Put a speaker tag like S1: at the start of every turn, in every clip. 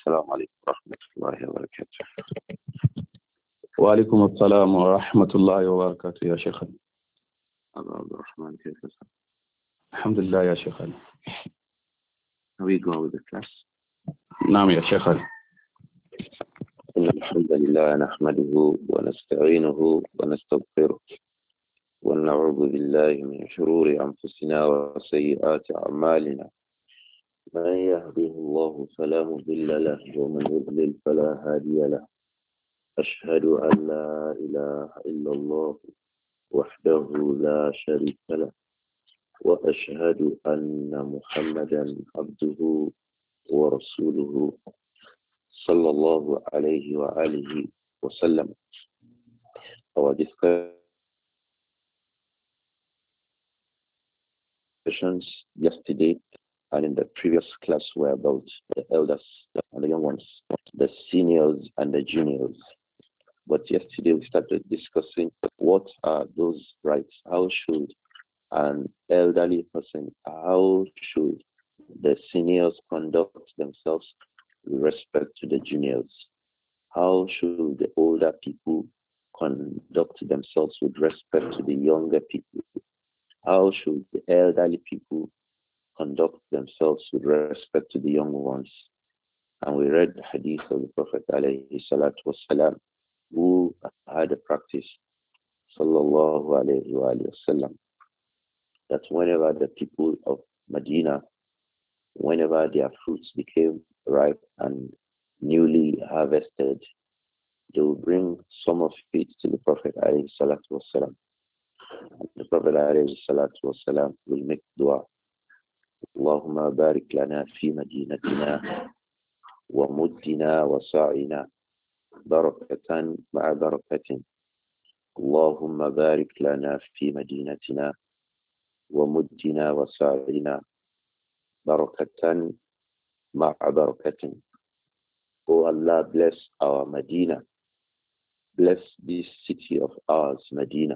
S1: السلام عليكم ورحمة الله وبركاته.
S2: وعليكم السلام ورحمة الله وبركاته يا شيخ.
S1: أبو عبد الرحمن كيف حالك؟
S2: الحمد لله يا شيخ.
S1: How are you going with the class?
S2: نعم يا شيخ.
S1: إن الحمد لله نحمده ونستعينه ونستغفره ونعوذ بالله من شرور أنفسنا وسيئات أعمالنا. من يهده الله فلا مضل له ومن يضلل فلا هادي له. أشهد أن لا إله إلا الله وحده لا شريك له وأشهد أن محمدا عبده ورسوله صلى الله عليه وآله وسلم. Our discussions yesterday and in the previous class were about the elders and the young ones, the seniors and the juniors. But yesterday we started discussing what are those rights, how should an elderly person, how should the seniors conduct themselves with respect to the juniors? How should the older people conduct themselves with respect to the younger people? How should the elderly people conduct themselves with respect to the young ones? And we read the hadith of the Prophet alayhi salatu wasalam, who had a practice, sallallahu alayhi wa sallam, that whenever the people of Medina, whenever their fruits became ripe and newly harvested, they will bring some of it to the Prophet alayhi salatu wasalam. The Prophet alayhi salatu wasalam will make dua. Allahumma barik lana fi madinatina wa muddina wa sa'ina barakatan ma'a barakatin. Allahumma barik lana fi madinatina wa muddina wa sa'ina barakatan ma'a barakatin. Oh Allah, bless our Medina. Bless this city of ours, Medina.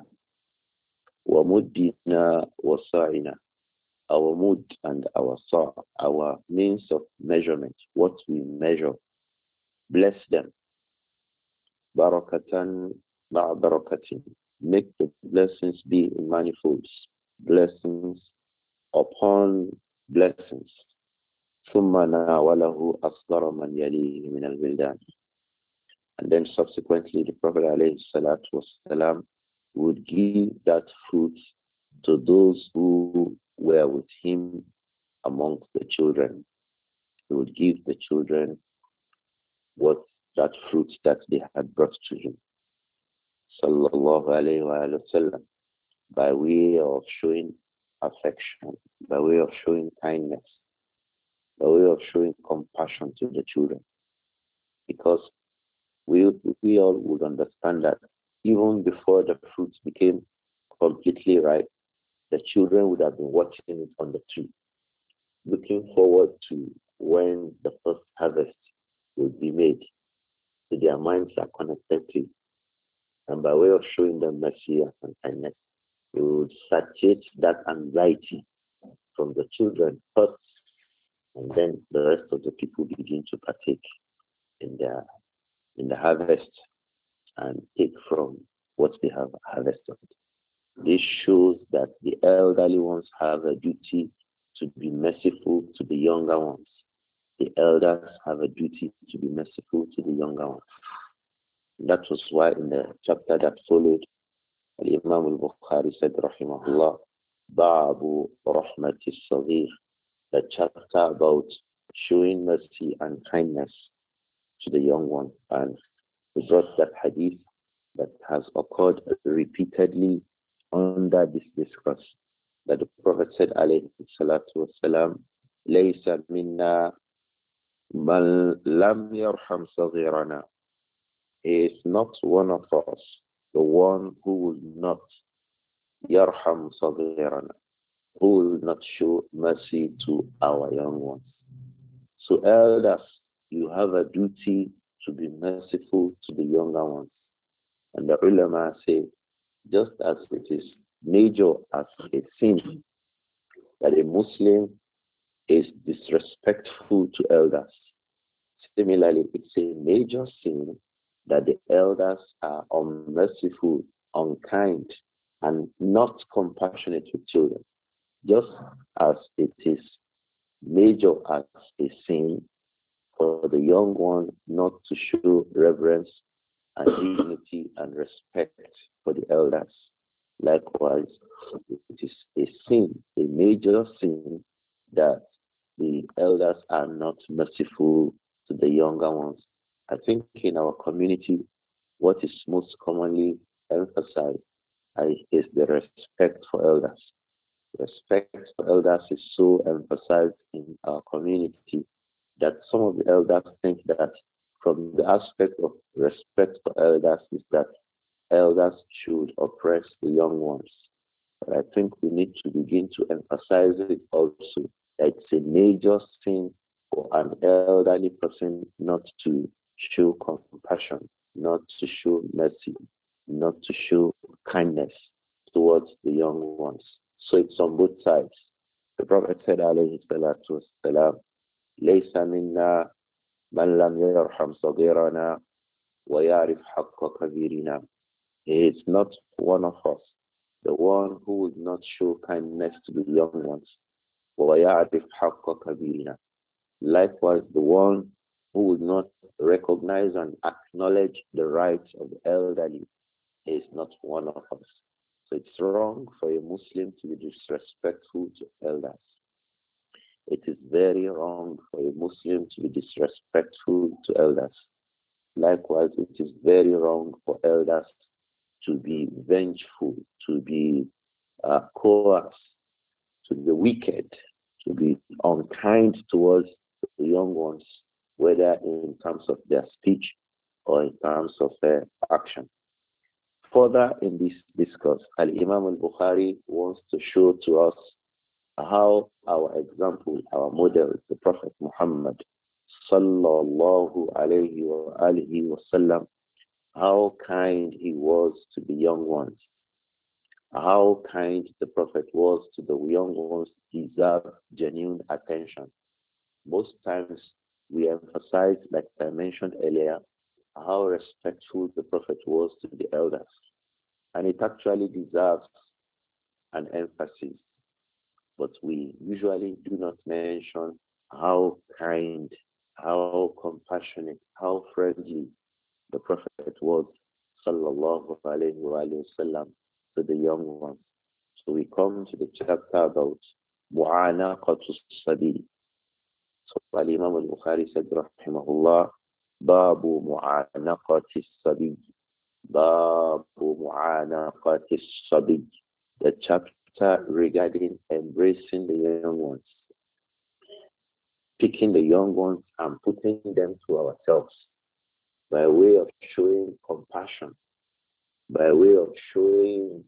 S1: Wa muddina wa sa'ina. Our mood and our sa', our means of measurement, what we measure. Bless them. Barakatan ma'a barakatin. Make the blessings be in manifolds. Blessings upon blessings. ثم ناوله أصغر من يليه من البلدان. And then subsequently the Prophet ﷺ would give that fruit to those who were with him amongst the children. He would give the children what that fruit that they had brought to him. Sallallahu alayhi wa sallam, by way of showing affection, by way of showing kindness, by way of showing compassion to the children. Because we all would understand that even before the fruits became completely ripe, the children would have been watching it on the tree, looking forward to when the first harvest will be made. So their minds are connected to it. And by way of showing them mercy and kindness, we would satiate that anxiety from the children first, and then the rest of the people begin to partake in the harvest and take from what they have harvested. This shows that the elderly ones have a duty to be merciful to the younger ones. The elders have a duty to be merciful to the younger ones. That was why in the chapter that followed, Imam al-Bukhari said, Rahimahullah, Ba'abu Rahmatis Saghir, the chapter about showing mercy and kindness to the young one. And we brought that hadith that has occurred repeatedly under this discourse, that the Prophet said, alayhi salatu wasalam, Laysa minna man lam yarham saghirana. He is not one of us, the one who will not yarham saghirana, who will not show mercy to our young ones. So elders, you have a duty to be merciful to the younger ones. And the ulama say, just as it is major as a sin that a Muslim is disrespectful to elders, Similarly, it's a major sin that the elders are unmerciful, unkind, and not compassionate with children. Just as it is major as a sin for the young one not to show reverence and dignity and respect for the elders. Likewise, it is a sin, a major sin, that the elders are not merciful to the younger ones. I think in our community, what is most commonly emphasized is the respect for elders. Respect for elders is so emphasized in our community that some of the elders think that from the aspect of respect for elders is that elders should oppress the young ones. But I think we need to begin to emphasize it also that it's a major sin for an elderly person not to show compassion, not to show mercy, not to show kindness towards the young ones. So it's on both sides. The Prophet said, alayhi salatu wasalam, لَيْسَ مِنَّا مَنْ لَمْ يَرْحَمْ صَغِيرَنَا وَيَعْرِفْ حَقَّ كَبِيرِنَا. He is not one of us, the one who would not show kindness to the young ones. وَيَعْرِفْ حَقَّ كَبِيرِنَا. Likewise, the one who would not recognize and acknowledge the rights of the elderly is not one of us. So it's wrong for a Muslim to be disrespectful to elders. It is very wrong for a Muslim to be disrespectful to elders. Likewise, it is very wrong for elders to be vengeful, to be coarse, to be wicked, to be unkind towards the young ones, whether in terms of their speech or in terms of their action. Further in this discourse, Al-Imam al-Bukhari wants to show to us how our example, our model, the Prophet Muhammad sallallahu alayhi wa alihi wa sallam, how kind he was to the young ones, how kind the Prophet was to the young ones deserve genuine attention. Most times we emphasize, like I mentioned earlier, how respectful the Prophet was to the elders. And it actually deserves an emphasis. But we usually do not mention how kind, how compassionate, how friendly the Prophet was, sallallahu alayhi wa sallam, to the young ones. So we come to the chapter about mu'anaqatu sabi. So Imam al-Bukhari said, rahimahullah, babu mu'anaqati sabi. Babu mu'anaqati sabi. The chapter regarding embracing the young ones, picking the young ones and putting them to ourselves by way of showing compassion, by way of showing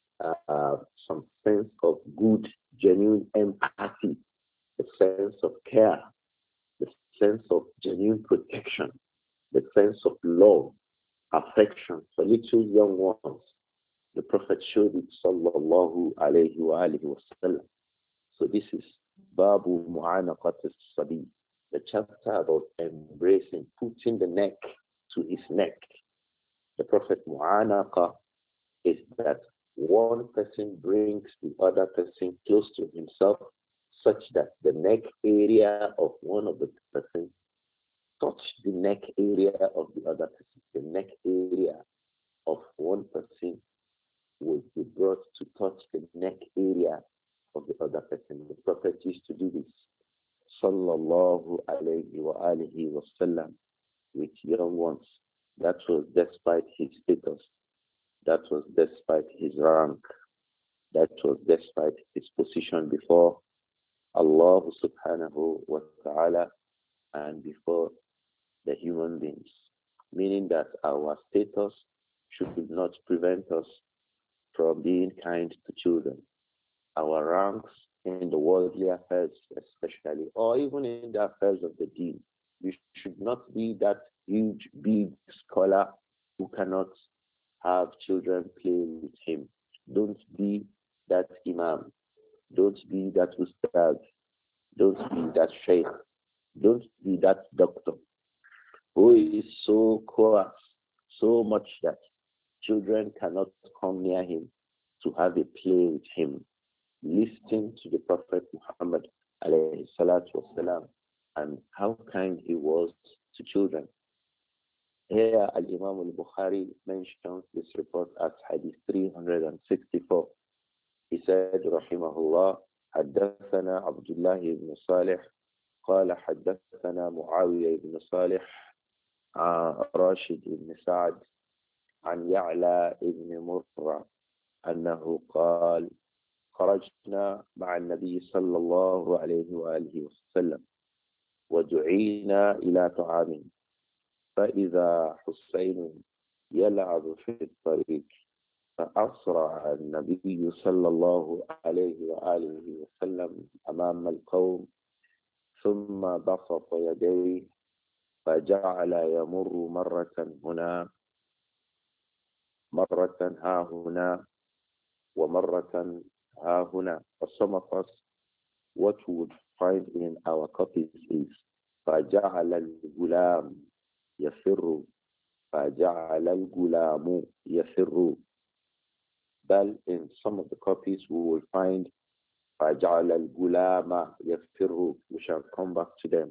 S1: some sense of good, genuine empathy, the sense of care, the sense of genuine protection, the sense of love, affection for little young ones. The Prophet showed it, sallallahu alayhi wa alihi wa sallam. So this is Babu Mu'anaqat al-Sabi, the chapter about embracing, putting the neck to his neck. The Prophet Mu'anaqa is that one person brings the other person close to himself such that the neck area of one of the person touch the neck area of the other person. The neck area of one person will be brought to touch the neck area of the other person. The Prophet used to do this, sallallahu alayhi wa alihi wa sallam, with young ones. That was despite his status. That was despite his rank. That was despite his position before Allah subhanahu wa ta'ala and before the human beings. Meaning that our status should not prevent us from being kind to children. Our ranks in the worldly affairs especially, or even in the affairs of the deen, you should not be that huge, big scholar who cannot have children play with him. Don't be that imam. Don't be that ustad. Don't be that sheikh. Don't be that doctor who is so coarse, so much that children cannot come near him to have a play with him. Listen to the Prophet Muhammad alayhi salatu wasalam and how kind he was to children. Here Al-Imam al-Bukhari mentions this report as Hadith 364. He said, Rahimahullah, حدثنا عبد الله بن صالح قال حدثنا معاوية بن صالح راشد بن سعد عن يعلى بن مرة أنه قال خرجنا مع النبي صلى الله عليه وآله وسلم ودعينا إلى طعام فإذا حسين يلعب في الطريق فأسرع النبي صلى الله عليه وآله وسلم أمام القوم ثم بسط يديه فجعل يمر مرة ها هنا ومرة ها هنا. For some of us, what we would find in our copies is فجعل الغلام يفر فجعل الغلام يفر. But in some of the copies we will find فجعل الغلام يفر. We shall come back to them.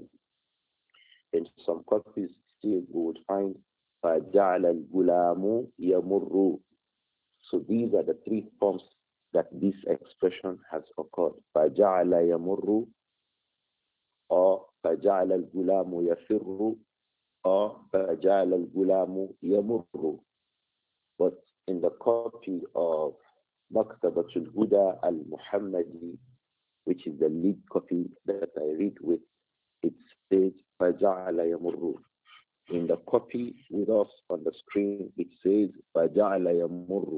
S1: In some copies still we would find فجعل الغلام يمر. So these are the three forms that this expression has occurred. فجعل يمر or فجعل الغلام يفر or فجعل الغلام يمر. But in the copy of Maktabatul Huda al-Muhammadi, which is the lead copy that I read with, it says فجعل يمر. In the copy with us on the screen, it says فجعل يمر.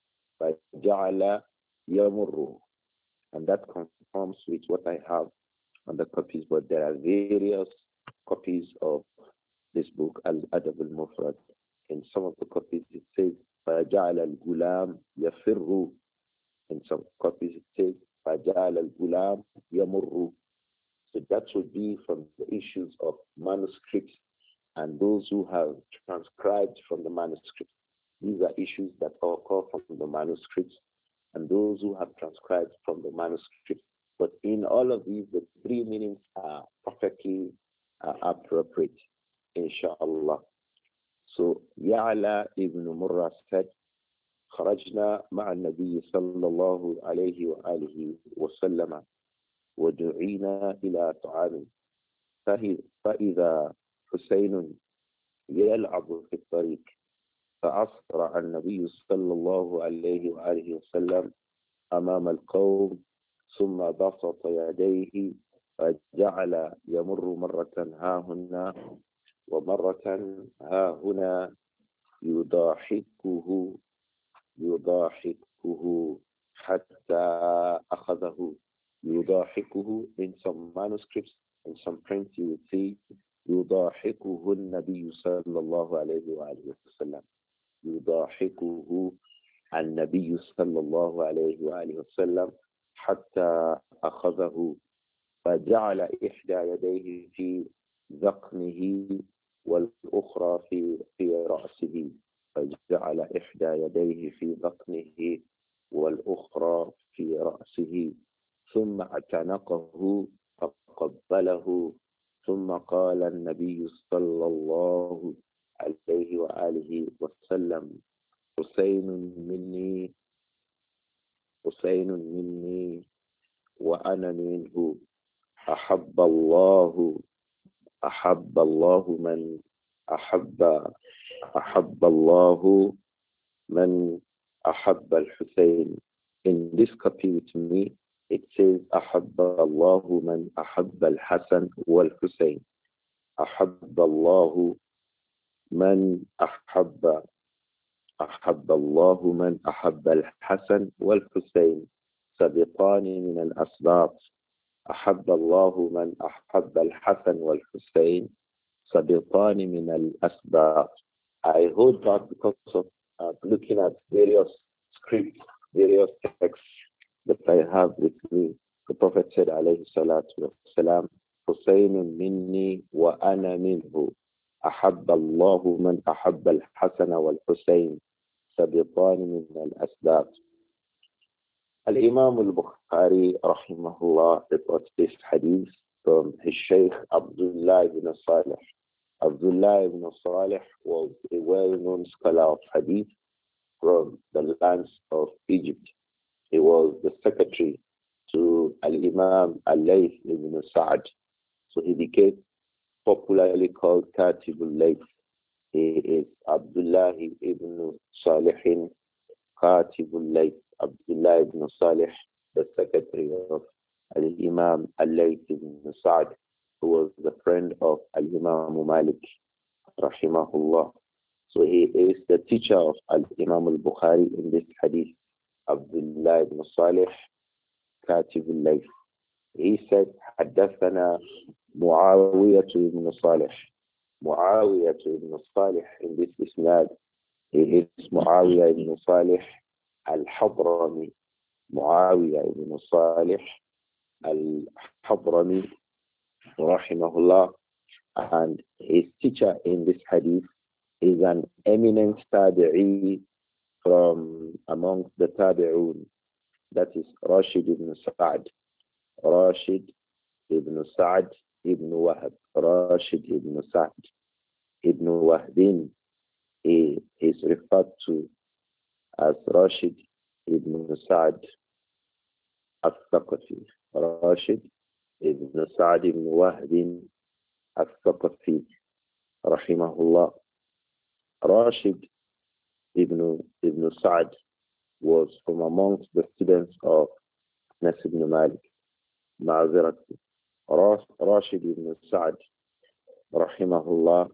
S1: فجعل يمر. And that conforms with what I have on the copies, but there are various copies of this book, Al-Adab al-Mufrad. In some of the copies it says فجعل الغلام يفر. In some copies it says فجعل الغلام يمر. So that would be from the issues of manuscripts and those who have transcribed from the manuscript. These are issues that occur from the manuscripts and those who have transcribed from the manuscript. But in all of these, the three meanings are perfectly appropriate, inshallah. So Ya'la ibn Murrah said, خرجنا مع النبي صلى الله عليه وآله وسلم ودعينا إلى طعام فإذا حسين يلعب في الطريق فأسرع النبي صلى الله عليه وآله وسلم أمام القوم ثم بسط يديه فجعل يمر مرة ها هنا ومرة ها هنا يضاحكه حتى أخذه. يضاحكه in some manuscripts, in some prints you will see يضاحكه النبي صلى الله عليه وآله وسلم. يضاحكه النبي صلى الله عليه وآله وسلم حتى أخذه فجعل إحدى يديه في ذقنه والأخرى في رأسه. فجعل إحدى يديه في ذقنه والأخرى في رأسه ثم اعتنقه فقبله ثم قال النبي صلى الله عليه وآله وسلم حسين مني وأنا منه أحب الله من أحب الله من أحب الحسين. In this copy with me, it says أحب الله من أحب الحسن والحسين. أحب الله من أحب الله من أحب الحسن والحسين سبقان من الأسباط. أحب الله من أحب الحسن والحسين سبقان من الأسباط. I hold back because of looking at various scripts, various texts that I have with me. The Prophet said, alayhi salatu wasalam, Husaynun minni wa ana minhu. أحب الله من أحب الحسن والحسين سبطان من الأسباب. Al-Imam al-Bukhari rahimahullah reports this hadith from his Shaykh Abdullah ibn Salih. Abdullah ibn Salih was a well-known scholar of hadith from the lands of Egypt. He was the secretary to Al-Imam Al-Layth ibn Sa'd. So he became popularly called Katibul Layth. He is Abdullah ibn Salih Katibul Layth. Abdullah ibn Salih, the secretary of Al-Imam Al-Layth ibn Sa'd, who was the friend of Al-Imam Malik, rahimahullah. So he is the teacher of Al-Imam al-Bukhari in this hadith, Abdullah ibn Salih, Katib al-Layth. He said, حدثنا معاوية ibn Salih. Muawiyah ibn Salih in this isnad, he is Muawiyah ibn Salih al-Hadrami. Muawiyah ibn Salih al-Hadrami, rahimahullah. And his teacher in this hadith is an eminent tabi'i from amongst the tabi'un. That is Rashid ibn Sa'd. Rashid ibn Sa'd ibn Wahab. Rashid ibn Sa'd ibn Wahdin. He is referred to as Rashid ibn Sa'd al-Thaqafi. Rashid ibn Sa'd ibn Wahdin al-Thaqafi, rahimahullah. Rashid ibn Sa'd was from amongst the students of Anas ibn Malik. Ma'azirati. Rashid ibn Sa'd, rahimahullah,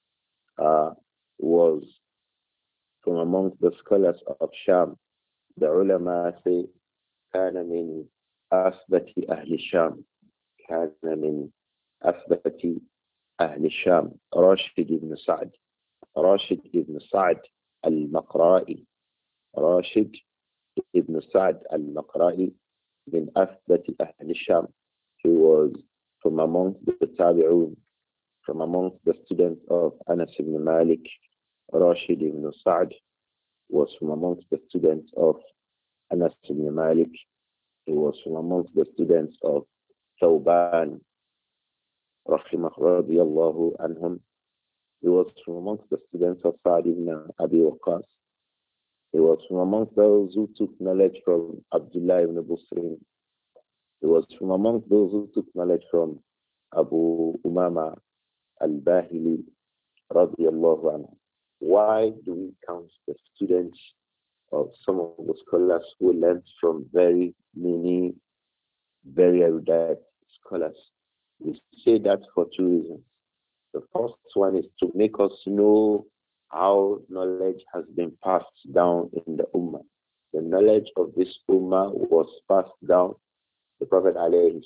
S1: was from amongst the scholars of Sham. The ulama say, كان من أثبت أهل الشام. كان من أثبت أهل الشام. راشد ibn Sa'd. Rashid ibn Sa'd al-Maqra'i. Rashid ibn Sa'd al-Maqra'i min Athbati Ahl Sham. He was from amongst the Tabi'un, from amongst the students of Anas ibn Malik. Rashid ibn Sa'd was from amongst the students of Anas ibn Malik. He was from amongst the students of Thawban, radiyallahu anhum. He was from amongst the students of Sa'd ibn Abi Waqqas. He was from amongst those who took knowledge from Abdullah ibn Busrin. He was from amongst those who took knowledge from Abu Umama al-Bahili, radiyallahu anhu. Why do we count the students of some of the scholars who learned from very many, very erudite scholars? We say that for two reasons. The first one is to make us know how knowledge has been passed down in the Ummah. The knowledge of this Ummah was passed down. The Prophet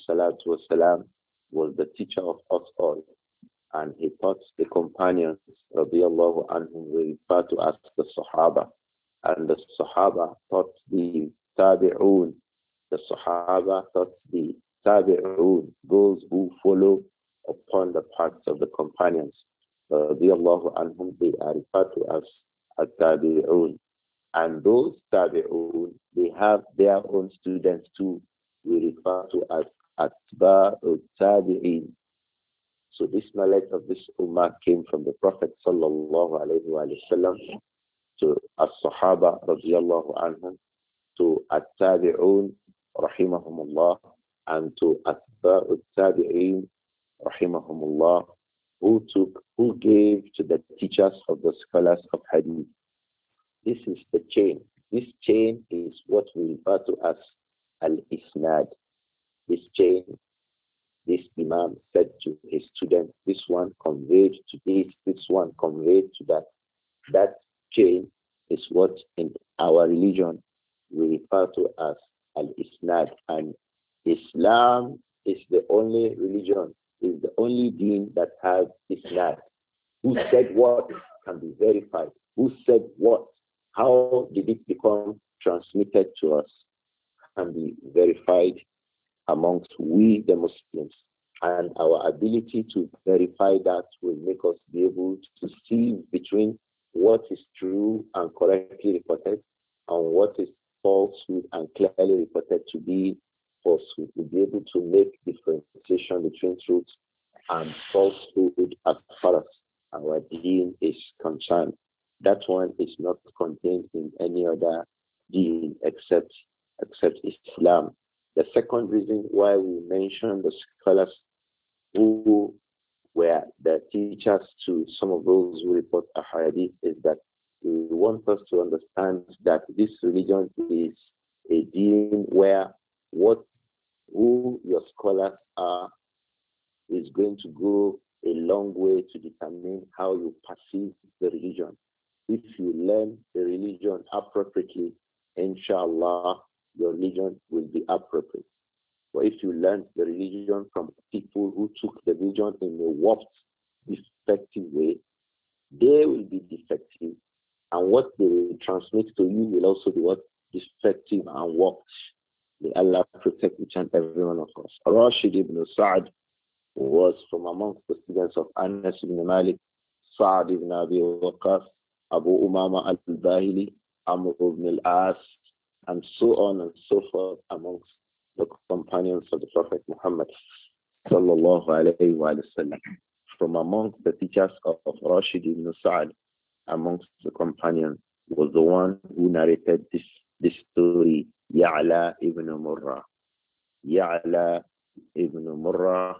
S1: ﷺ was the teacher of us all. And he taught the companions, radiallahu anhum, we refer to as the Sahaba. And the Sahaba taught the Tabi'un. The Sahaba taught the Tabi'un, those who follow upon the paths of the companions. Radiallahu anhum, they are referred to as At-Tabi'un. And those Tabi'un, they have their own students too. We refer to as Atba'u Tabi'in. So this knowledge of this Ummah came from the Prophet sallallahu alayhi wa sallam to As-Sahaba radiallahu anhum, to At-Tabi'un rahimahumullah, and to Atba'u Tabi'in rahimahumullah, who gave to the teachers of the scholars of Hadith. This is the chain. This chain is what we refer to as Al-Isnad. This chain, this Imam said to his student, this one conveyed to this one conveyed to that. That chain is what in our religion we refer to as Al-Isnad. And Islam is the only religion, is the only deen that has Isnad. Who said what can be verified. Who said what? How did it become transmitted to us? Can be verified amongst we the Muslims. And our ability to verify that will make us be able to see between what is true and correctly reported and what is falsehood and clearly reported to be falsehood. We'll be able to make differentiation between truth and falsehood as far as our deen is concerned. That one is not contained in any other deen except Islam. The second reason why we mention the scholars who were the teachers to some of those who report a hadith is that we want us to understand that this religion is a deen where who your scholars are is going to go a long way to determine how you perceive the religion. If you learn the religion appropriately, inshallah, your religion will be appropriate. But if you learn the religion from people who took the religion in a warped, defective way, they will be defective. And what they will transmit to you will also be what? Defective and warped. May Allah protect each and every one of us. Rashid ibn Sa'd was from amongst the students of Anas ibn Malik, Sa'd ibn Abi Waqqas, Abu Umama al-Bahili, Amr ibn al-As, and so on and so forth amongst the companions of the Prophet Muhammad sallallahu alayhi wa sallam. From amongst the teachers of Rashid ibn Sa'd, amongst the companions, was the one who narrated this story, Ya'la ibn Murrah. Ya'la ibn Murrah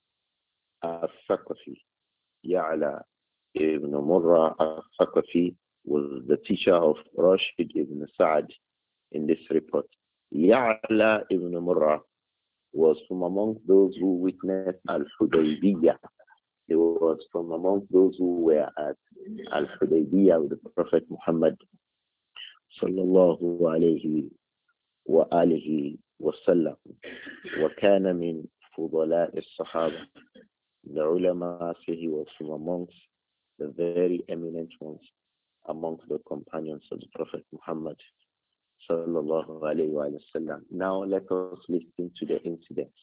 S1: al-Thaqafi. Ya'la ibn Murrah al-Thaqafi was the teacher of Rashid ibn Sa'd in this report. Ya'la ibn Murrah was from among those who witnessed Al-Hudaybiyah. He was from among those who were at Al-Hudaybiyah with the Prophet Muhammad sallallahu alayhi wa alihi wa sallam. وَكَانَ مِنْ فُضَلَاءِ الصَّحَابَةِ. The ulama say he was from amongst the very eminent ones amongst the companions of the Prophet Muhammad sallallahu alayhi wa sallam. Now let us listen to the incidents.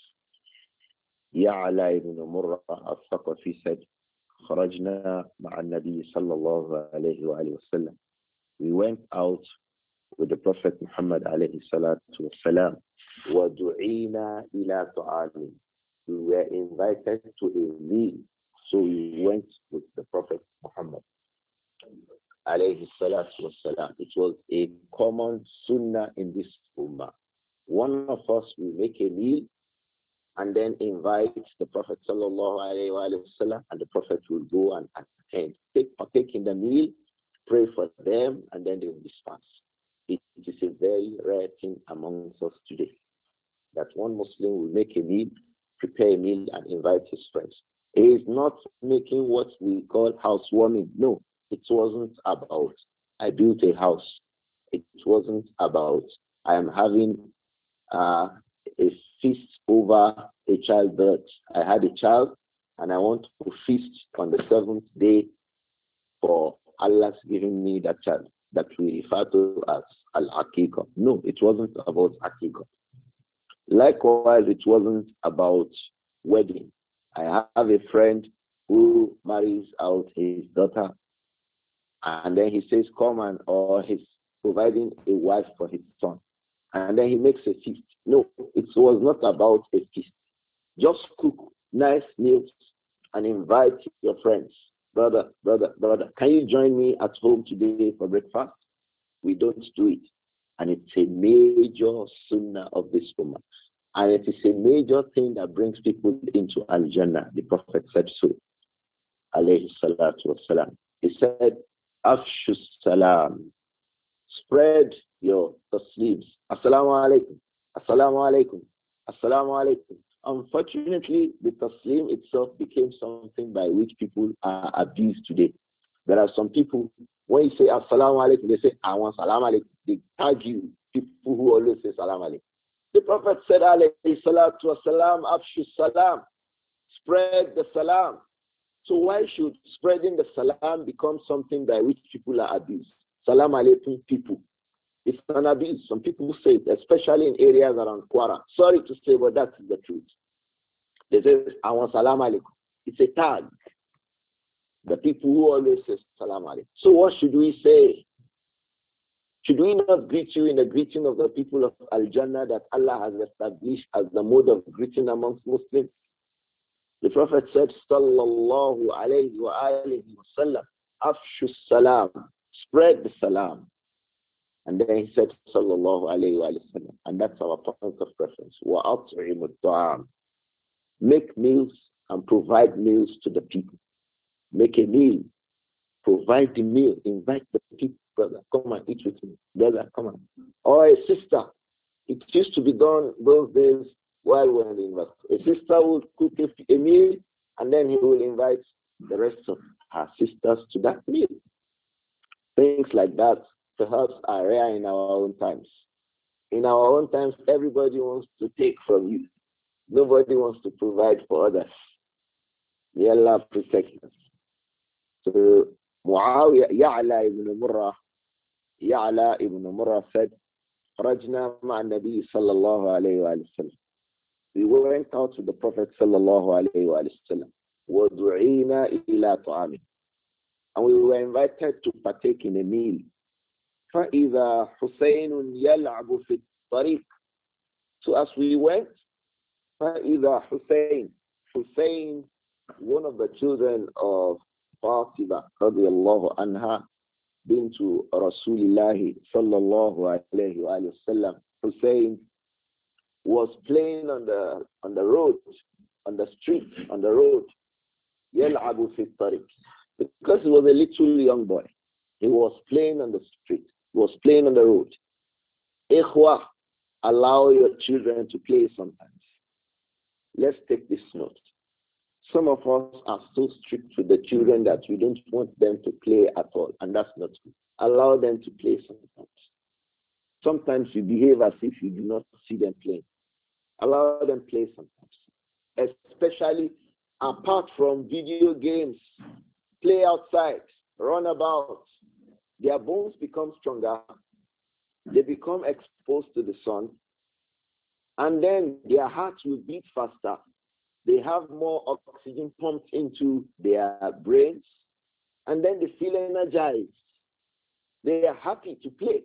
S1: Ya'la ibn Murrah al-Thaqafi said, خرجنا مع النبي صلى الله عليه وآله وسلم. We went out with the Prophet Muhammad alayhi salatu wasalam. وَدُعِينَا إِلَى طَعَامٍ. We were invited to a meal, so we went with the Prophet Muhammad alayhi salatu wasalam. It was a common sunnah in this ummah. One of us will make a meal and then invite the Prophet sallallahu alayhi wa sallam, and the Prophet will go and attend, partake in the meal, pray for them, and then they will disperse. It is a very rare thing amongst us today that one Muslim will make a meal, prepare a meal, and invite his friends. He is not making what we call housewarming. No, it wasn't about I built a house. It wasn't about I am having a feast over a childbirth. I had a child and I want to feast on the seventh day for Allah's giving me that child that we refer to as Al-Aqiqah. No, it wasn't about Aqiqah. Likewise, it wasn't about wedding. I have a friend who marries out his daughter and then he says, or he's providing a wife for his son. And then he makes a feast. No, it was not about a feast. Just cook nice meals and invite your friends. Brother, can you join me at home today for breakfast? We don't do it. And it's a major sunnah of this ummah. And it is a major thing that brings people into Al-Jannah. The Prophet said so. Alayhi salatu wasalam. He said, Afshu salam. Spread your tasleems. Assalamu alaikum. Assalamu alaikum. Assalamu alaikum. Unfortunately, the tasleem itself became something by which people are abused today. There are some people, when you say assalamu alaikum, they say, I want salam alaikum. They tag you, people who always say salam alaikum. The Prophet said, alayhi salatu wasalam, afshu salam. Spread the salam. So why should spreading the salam become something by which people are abused? Salam alaikum people. It's an abuse. Some people say it, especially in areas around Kwara. Sorry to say, but that's the truth. They say, I want salam alaikum. It's a tag. The people who always say salam alaikum. So what should we say? Should we not greet you in the greeting of the people of Al-Jannah that Allah has established as the mode of greeting amongst Muslims? The Prophet said, Sallallahu alayhi wa alihi wa sallam, Afshu salam, spread the salam. And then he said, Sallallahu alayhi wa sallam, and that's our point of preference. Wa at'imu ta'am. Make meals and provide meals to the people. Make a meal, provide the meal, invite the people. Brother, come and eat with me. Brother, come on. Or a sister. It used to be done those days while we were in the university. A sister would cook a meal and then he will invite the rest of her sisters to that meal. Things like that perhaps are rare in our own times. In our own times, everybody wants to take from you. Nobody wants to provide for others. May Allah protect us. So Muawiyah, Ya'la ibn Murrah said, خرجنا مع النبي صلى الله عليه وآله وسلم. We went out with the Prophet صلى الله عليه وآله وسلم. وَدُعِينَا إِلَى طَعَامٍ. And we were invited to partake in a meal. فَإِذَا حُسَيْنٌ يَلْعَبُ فِي الطَّرِيقِ. So as we went, فَإِذَا Hussein, one of the children of Fatima radiallahu anha, bintu Rasulillahi sallallahu alayhi wa sallam, Hussein was playing on the road, on the street, on the road. يَلْعَبُ فِي الطَّرِيقِ. Because he was a little young boy. He was playing on the street. He was playing on the road. Ikhwa, allow your children to play sometimes. Let's take this note. Some of us are so strict with the children that we don't want them to play at all, and that's not good. Allow them to play sometimes. Sometimes you behave as if you do not see them playing. Allow them play sometimes. Especially apart from video games. Play outside, run about. Their bones become stronger. They become exposed to the sun. And then their hearts will beat faster. They have more oxygen pumped into their brains. And then they feel energized. They are happy to play.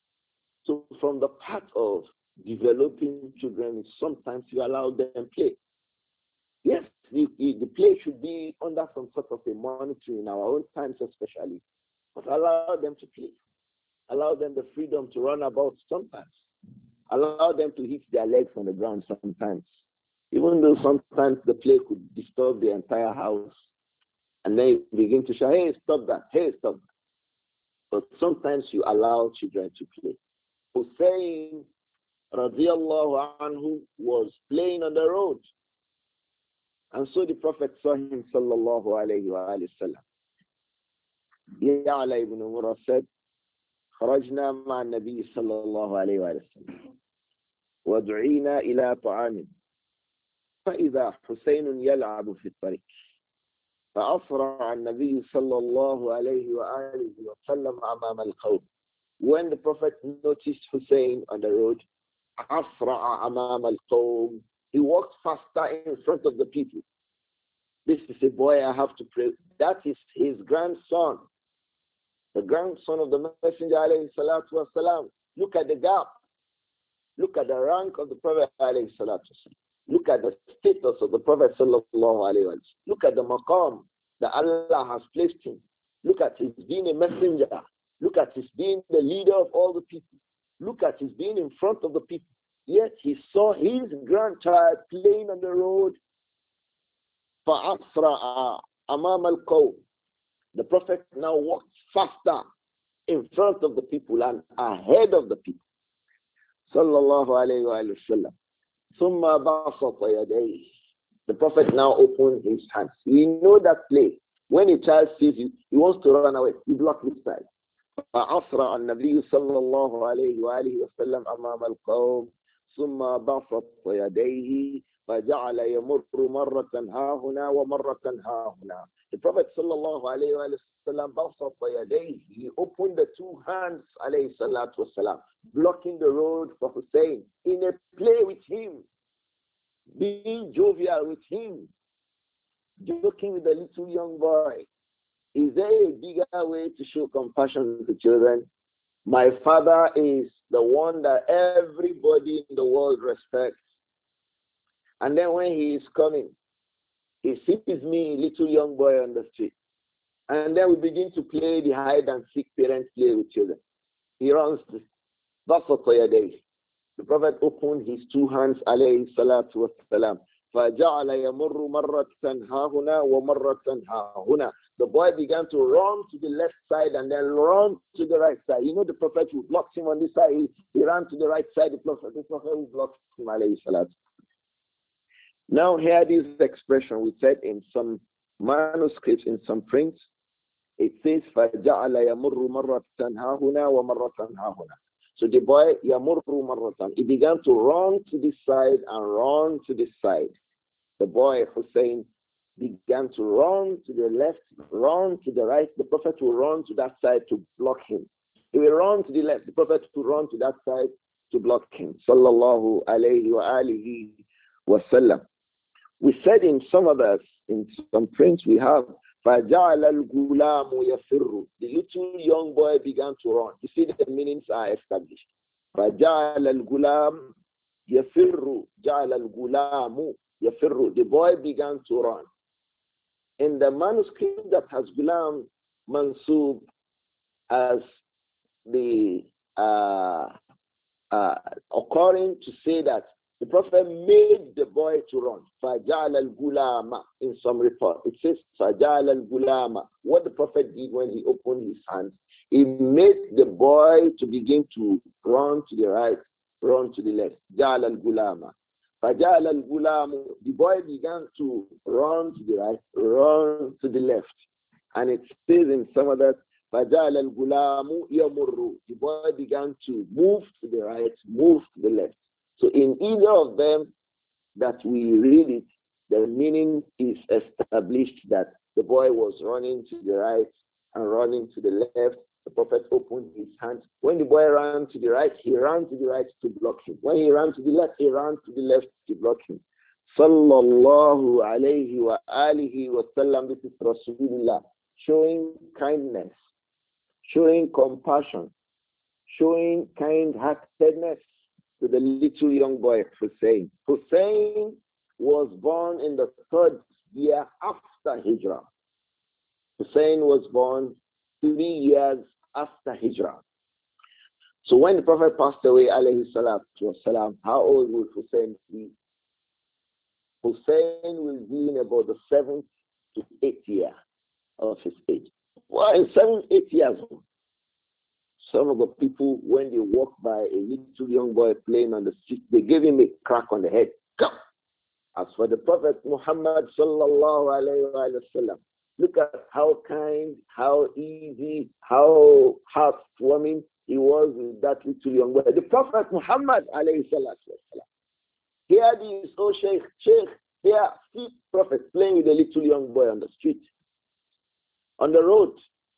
S1: So from the part of developing children, sometimes you allow them play. Yes, the play should be under some sort of a monitoring in our own times especially. But allow them to play. Allow them the freedom to run about sometimes. Allow them to hit their legs on the ground sometimes. Even though sometimes the play could disturb the entire house. And then you begin to shout, hey, stop that. Hey, stop that. But sometimes you allow children to play. Hussein, radiallahu anhu, was playing on the road. And so the Prophet saw him, sallallahu alayhi wa sallam. Ya'la ibn Murrah said, خرجنا مع النبي صلى الله عليه وسلم ودعينا إلى طعام فإذا حسين يلعب في الطريق فأسرع النبي صلى الله عليه وآله وسلم أمام القوم. When the Prophet noticed Hussein on the road, أسرع أمام القوم, he walked faster in front of the people. This is a boy I have to pray. That is his grandson. The grandson of the Messenger alayhi salatu wasalam. Look at the gap. Look at the rank of the Prophet alayhi salatu wasalam. Look at the status of the Prophet sallallahu alayhi wa sallam. Look at the maqam that Allah has placed him. Look at his being a messenger. Look at his being the leader of all the people. Look at his being in front of the people. Yet he saw his grandchild playing on the road. فَأَسْرَعَ أَمَامَ الْقَوْمِ. The Prophet now walked faster in front of the people and ahead of the people. Sallallahu alayhi wa sallam. ثُمَّ بَسَطَ يَدَيْهِ. The Prophet now opened his hands. We know that play. When a child sees you, he wants to run away. You block this side. فَأَسْرَعَ النَّبِيُّ صَلَّى اللَّهُ عَلَيْهِ وَآلِهِ وَسَلَّمْ أَمَامَ الْقَوْمِ ثُمَّ بَسَطَ يَدَيْهِ فَجَعَلَ يَمُرُّ مَرَّةً هَا هُنَا وَمَرَّةً هَا هُنَا. The Prophet sallallahu alayhi wa sallam بَسَطَ يَدَيْهِ. He opened the two hands alayhi salatu wasalam, blocking the road for Hussein in a play with him. being jovial with him, joking with the little young boy. Is there a bigger way to show compassion to children? My father is the one that everybody in the world respects. And then when he is coming, he sees me, little young boy on the street. And then we begin to play the hide and seek parents play with children. He runs to Basatoyaday. The Prophet opened his two hands, alayhi salatu wasalam. فَجَعَلَ يَمُرُّ مَرَّةً هَاهُنَا وَمَرَّةً هَاهُنَا. The boy began to run to the left side and then run to the right side. You know the Prophet who blocked him on this side, he ran to the right side. The Prophet who blocked him, alayhi salatu. Now here this expression we said in some manuscripts, in some prints, it says فَجَعَلَ يَمُرُّ مَرَّةً هَاهُنَا وَمَرَّةً هَاهُنَا. So the boy, يَمُرُّ مَرَّةً, he began to run to this side and run to this side. The boy, Hussein, began to run to the left, run to the right. The Prophet will run to that side to block him. He will run to the left. The Prophet will run to that side to block him. Sallallahu alayhi wa alihi wa sallam. We said in some of us, in some prints we have, فَجَعَلَ الْغُلَامُ يَفِرُّ. The little young boy began to run. You see the meanings are established. فَجَعَلَ الْغُلَامُ يَفِرُّ. جَعَلَ الْغُلَامُ يَفِرُّ. The boy began to run. In the manuscript that has Ghulam Mansub as the occurring to say that the Prophet made the boy to run. Fajal al-Gulama in some report. It says Fajal al-Gulama. What the Prophet did when he opened his hands, he made the boy to begin to run to the right, run to the left. Jal al-Gulama. Fajal al-Gulamu. The boy began to run to the right, run to the left. And it says in some of that, Fajal al-Gulamu yamurru. The boy began to move to the right, move to the left. So in either of them that we read it, the meaning is established that the boy was running to the right and running to the left. The Prophet opened his hands. When the boy ran to the right, he ran to the right to block him. When he ran to the left, he ran to the left to block him. Sallallahu alayhi wa alihi wa sallam. This is Rasulullah. Showing kindness, showing compassion, showing kind-heartedness to the little young boy, Hussein. Hussein was born in the 3rd year after Hijrah. Hussein was born 3 years after Hijrah. So when the Prophet passed away, alayhi salatu wasalam, how old will Hussein be? Hussein will be in about the 7th to 8th year of his age. Well, in 7, 8 years old. Some of the people, when they walk by a little young boy playing on the street, they give him a crack on the head. Come. As for the Prophet Muhammad sallallahu alayhi wa sallam, look at how kind, how easy, how heartwarming he was with that little young boy. The Prophet Muhammad alayhi salatu wa sallam. Here this, oh Sheikh, here, see Prophet playing with a little young boy on the street, on the road.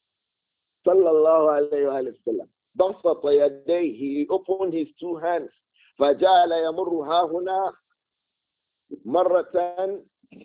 S1: Sallallahu alayhi wa sallam. Basata yadayhi, he opened his two hands. فَجَعَلَ يَمُرُّ هَاهُنَا مَرَّةً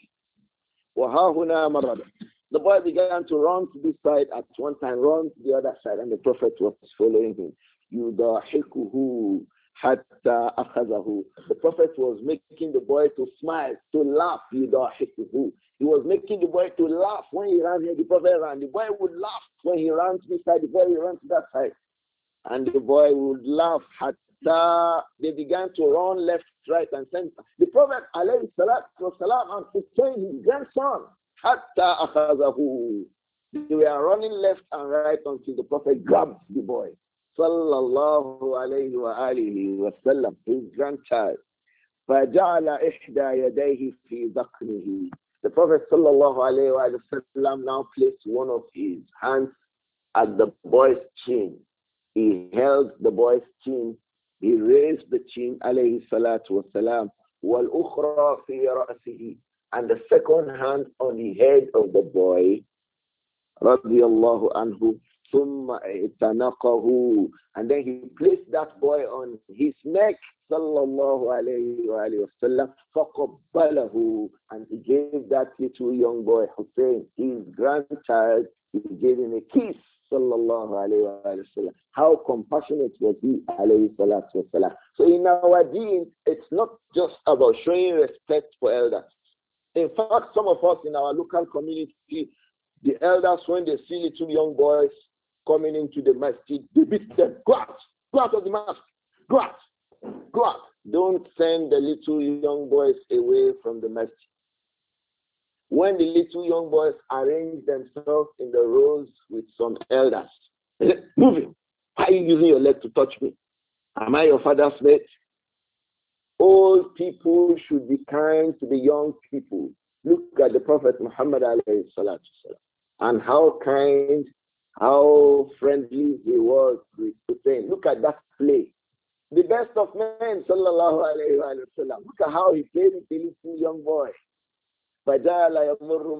S1: وَهَاهُنَا مَرَّةً. The boy began to run to this side at one time, run to the other side, and the Prophet was following him. يُضَاحِكُهُ حَتَّى أَخَذَهُ. The Prophet was making the boy to smile, to laugh. يُضَاحِكُهُ. He was making the boy to laugh when he ran here. The Prophet ran. The boy would laugh when he ran to this side. The boy would run to that side. And the boy would laugh. Hatta they began to run left, right, and center. The Prophet, alayhi salatu wasalam, and Hussein, his grandson, hatta akhazahu. They were running left and right until the Prophet grabbed the boy. Sallallahu alayhi wa alihi wa sallam, his grandchild. فَجَعَلَ إِحْدَى يَدَيْهِ فِي ذَقْنِهِ. The Prophet sallallahu alayhi wa sallam now placed one of his hands at the boy's chin. He held the boy's chin. He raised the chin, alayhi salatu wasalam, وَالْأُخْرَى فِي رَأْسِهِ. And the second hand on the head of the boy, radiyallahu anhu, ثُمَّ اِتَنَقَهُ. And then he placed that boy on his neck, sallallahu alayhi wa sallam, فَقَبَّلَهُ, and he gave that little young boy, Hussein, his grandchild, he gave him a kiss, sallallahu alayhi wa sallam. How compassionate was he, alayhi salatu wa salam. So in our deen, it's not just about showing respect for elders. In fact, some of us in our local community, the elders, when they see little young boys coming into the masjid, they beat them. Go out of the mosque, go out. Go out. Don't send the little young boys away from the masjid. When the little young boys arrange themselves in the rows with some elders, move him. Why are you using your leg to touch me? Am I your father's mate? Old people should be kind to the young people. Look at the Prophet Muhammad alayhi salatu salam, and how kind, how friendly he was with Hussein. Look at that play. The best of men, sallallahu alayhi wa sallam. Look at how he played with the little young boy. The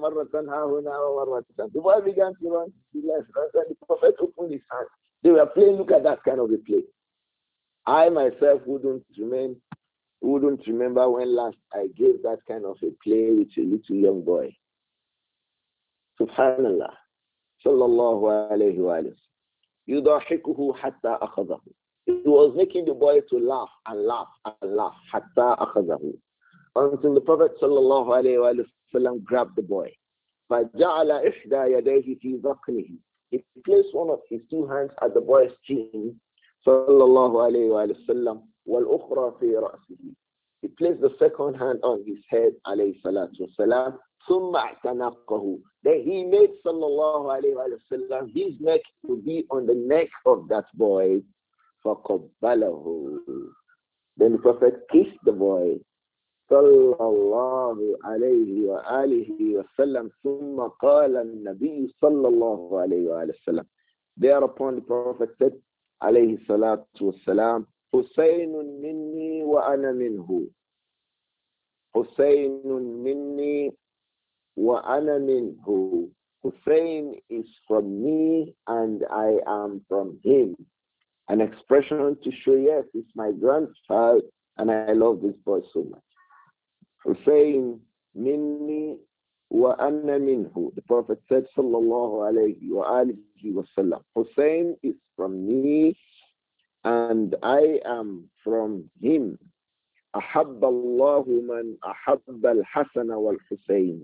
S1: boy began to run to the left, and the Prophet opened his hand. They were playing. Look at that kind of a play. I myself wouldn't remember when last I gave that kind of a play with a little young boy. Subhanallah. Sallallahu alayhi wa sallam. يُضَحِكُهُ حَتَّى أَخَذَهُ. He was making the boy to laugh and laugh and laugh. حَتَّى أَخَذَهُ. Until the Prophet sallallahu alayhi wa sallam grabbed the boy. فَجَعَلَ إِحْدَى يَدَيْهِ فِي ذَقْنِهِ. He placed one of his two hands at the boy's chin. Sallallahu alayhi wa sallam. وَالْأُخْرَى فِي رَأْسِهِ. He placed the second hand on his head, alayhi salatu wasalam. ثُمَّ اعْتَنَقَّهُ. Then he made, sallallahu alayhi wa sallam, his neck to be on the neck of that boy. فَقَبَّلَهُ. Then the Prophet kissed the boy. Sallallahu alayhi wa alihi wa sallam. ثُمَّ قَالَ النَّبِيُّ sallallahu alayhi wa sallam. Thereupon the Prophet said, alayhi salatu wasalam, حُسَيْنٌ مِنِّي وَأَنَا مِنْهُ. حُسَيْنٌ مِنِّي وَأَنَا مِنْهُ. Hussein is from me and I am from him. An expression to show, yes, it's my grandchild and I love this boy so much. Hussein minni wa anna minhu. The Prophet said, sallallahu alayhi wa alihi wa sallam, Hussein is from me and I am from him. أحب الله من أحب الحسن والحسين.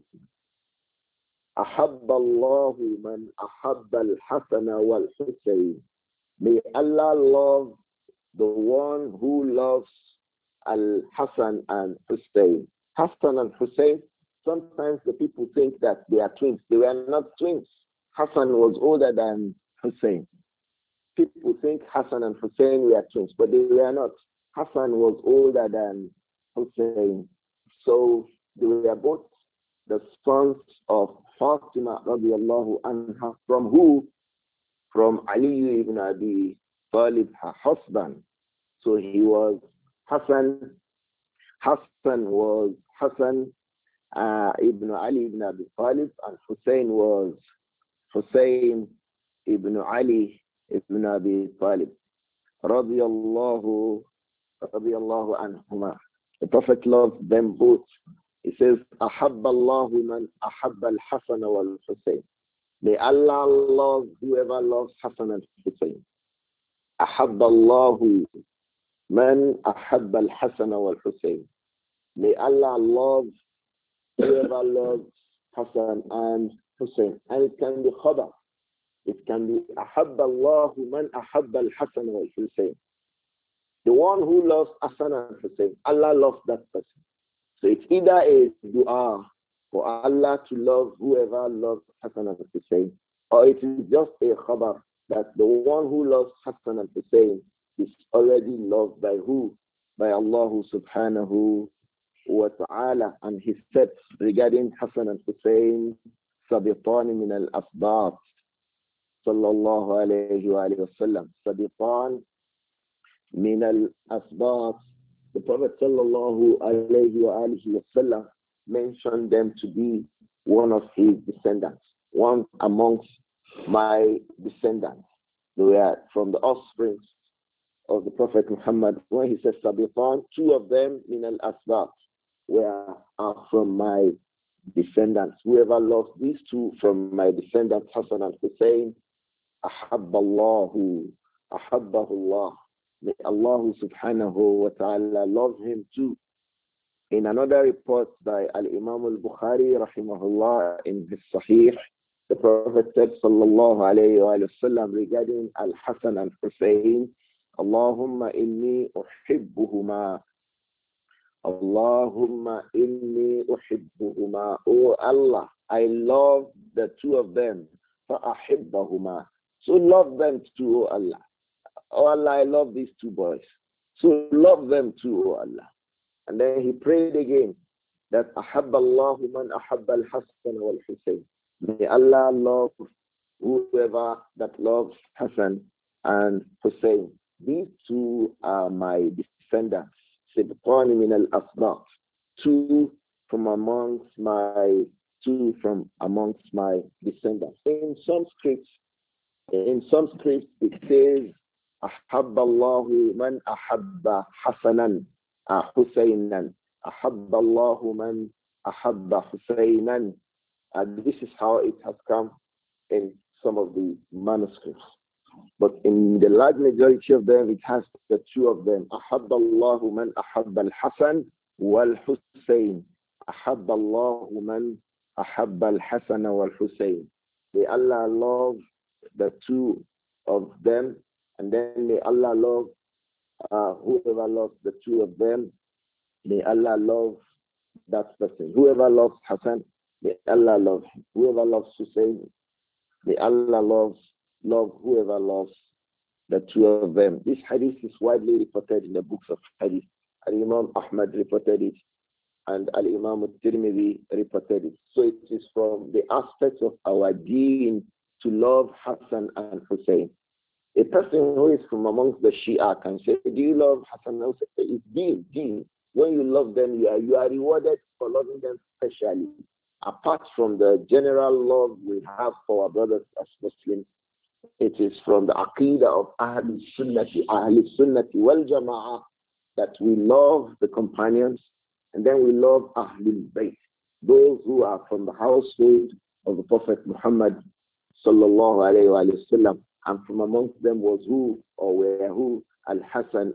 S1: أحب الله من أحب الحسن والحسين. May Allah love the one who loves Al-Hasan and Hussein. Hassan and Hussein, sometimes the people think that they are twins. They were not twins. Hassan was older than Hussein. People think Hassan and Hussein were twins, but they were not. Hassan was older than Hussein. So they were both the sons of Fatima radiallahu anha. From who? From Ali ibn Abi Talib, her husband. So he was Hassan. Hassan was Hassan ibn Ali ibn Abi Talib, and Hussein was Hussein ibn Ali ibn Abi Talib. Radiallahu anhuma. The Prophet loved them both. He says, أحب الله من أحب الحسن والحسين. May Allah love whoever loves Hassan and Hussein. أحب الله من أحب الحسن والحسين. May Allah love whoever loves Hassan and Hussein. And it can be khabar. It can be أحب الله من أحب الحسن والحسين. The one who loves Hassan and Hussein, Allah loves that person. So it's either a dua for Allah to love whoever loves Hassan and Hussein, or it is just a khabar that the one who loves Hassan and Hussein is already loved by who? By Allah subhanahu wa ta'ala. And he said regarding Hassan and Hussein, Sabitan min al-asbat. Sallallahu alayhi wa sallam. Sabitan min al-asbat. The Prophet sallallahu alayhi wa sallam mentioned them to be one of his descendants, one amongst my descendants. They were from the offspring of the Prophet Muhammad, when he says Sabiqan, two of them min al-asbat, are from my descendants. Whoever loves these two from my descendants, Hassan and Hussein, ahabballahu, ahabbahullah. May Allah subhanahu wa ta'ala love him too. In another report by Al-Imam al-Bukhari, rahimahullah, in his Sahih, the Prophet said, sallallahu alayhi wa sallam, regarding Al-Hasan and Hussein, Allahumma inni uhibbuhuma. Allahumma inni uhibbuhuma. Oh Allah, I love the two of them. Fa'ahibbahuma. So love them too, oh Allah. Oh Allah, I love these two boys. So love them too, oh Allah. And then he prayed again that ahabballahu man ahabba al-Hasan wal-Hussein. May Allah love whoever that loves Hassan and Hussein. These two are my descendants. Sibtani min al-asnaf. Two from amongst my descendants. In some scripts it says ahabballahu man ahabba Hasanan Husaynan. Ahabballahu man ahabba Husaynan. And this is how it has come in some of the manuscripts. But in the large majority of them, it has the two of them. Ahabballahu man ahabba al-Hasan wal-Husayn. Ahabballahu man ahabba al-Hasan wal-Husayn. May Allah love the two of them, and then may Allah love whoever loves the two of them. May Allah love that person. Whoever loves Hassan, may Allah love him. Whoever loves Hussein, may Allah love whoever loves the two of them. This hadith is widely reported in the books of hadith. Al-Imam Ahmad reported it, and Al-Imam al-Tirmidhi reported it. So it is from the aspects of our deen to love Hassan and Hussein. A person who is from amongst the Shia can say, do you love Hassan and Hussein? It's deen. When you love them, you are rewarded for loving them specially. Apart from the general love we have for our brothers as Muslims, it is from the Aqidah of Ahlul Sunnati wal Jama'ah that we love the companions, and then we love Ahlul Bayt, those who are from the household of the Prophet Muhammad sallallahu alayhi wa sallam. And from amongst them was who? Al-Hasan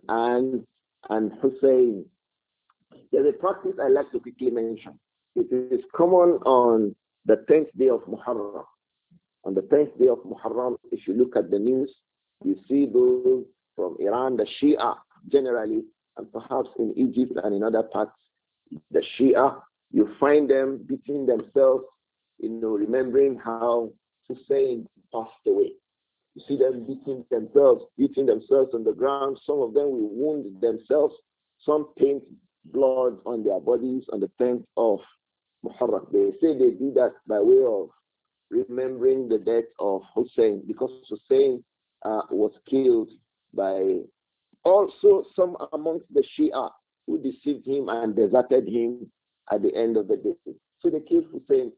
S1: and Hussein. There's a practice I like to quickly mention. It is common on the 10th day of Muharram. On the 10th day of Muharram, if you look at the news, you see those from Iran, the Shia generally, and perhaps in Egypt and in other parts, the Shia, you find them beating themselves, remembering how Hussein passed away. You see them beating themselves on the ground. Some of them will wound themselves. Some paint blood on their bodies on the 10th of Muharram. They say they do that by way of remembering the death of Hussein, because Hussein was killed by also some amongst the Shia who deceived him and deserted him at the end of the day. So they killed Hussein,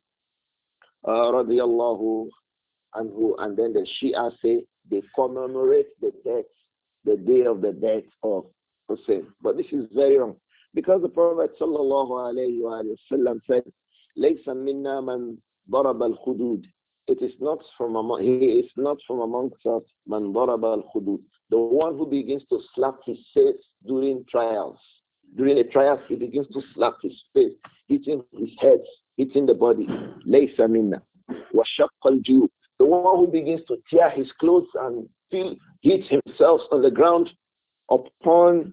S1: radiyallahu anhu, and then the Shia say they commemorate the day of the death of Hussein. But this is very wrong, because the Prophet sallallahu alayhi wa sallam said, "Laysa minna man daraba al-khudud." He is not from amongst us, man daraba al-khudud, the one who begins to slap his face during trials. During a trial, he begins to slap his face, hitting his head, hitting the body. Laysa minna. Wa shaqqa al-juyub, the one who begins to tear his clothes and hit himself on the ground upon